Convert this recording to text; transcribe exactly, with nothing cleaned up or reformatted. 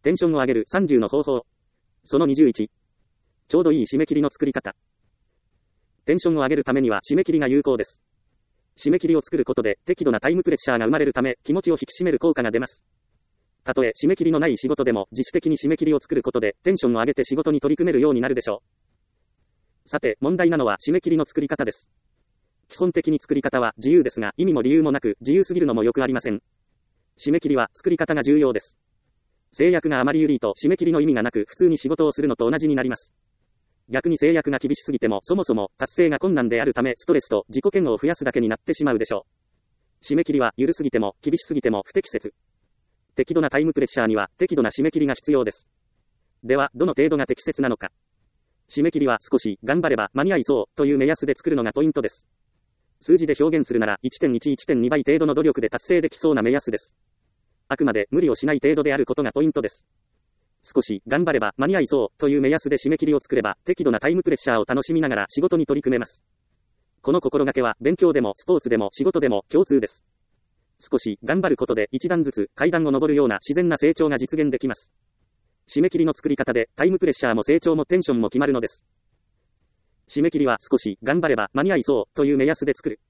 テンションを上げるさんじゅうの方法。そのにじゅういち。ちょうどいい締め切りの作り方。テンションを上げるためには締め切りが有効です。締め切りを作ることで適度なタイムプレッシャーが生まれるため、気持ちを引き締める効果が出ます。たとえ締め切りのない仕事でも自主的に締め切りを作ることでテンションを上げて仕事に取り組めるようになるでしょう。さて、問題なのは締め切りの作り方です。基本的に作り方は自由ですが、意味も理由もなく自由すぎるのもよくありません。締め切りは作り方が重要です。制約があまり緩いと締め切りの意味がなく普通に仕事をするのと同じになります。逆に制約が厳しすぎてもそもそも達成が困難であるためストレスと自己嫌悪を増やすだけになってしまうでしょう。締め切りは緩すぎても厳しすぎても不適切。適度なタイムプレッシャーには適度な締め切りが必要です。では、どの程度が適切なのか。締め切りは少し頑張れば間に合いそうという目安で作るのがポイントです。数字で表現するなら いってんいち、いってんに 倍程度の努力で達成できそうな目安です。あくまで無理をしない程度であることがポイントです。少し頑張れば間に合いそうという目安で締め切りを作れば適度なタイムプレッシャーを楽しみながら仕事に取り組めます。この心がけは勉強でもスポーツでも仕事でも共通です。少し頑張ることで一段ずつ階段を上るような自然な成長が実現できます。締め切りの作り方でタイムプレッシャーも成長もテンションも決まるのです。締め切りは少し頑張れば間に合いそうという目安で作る。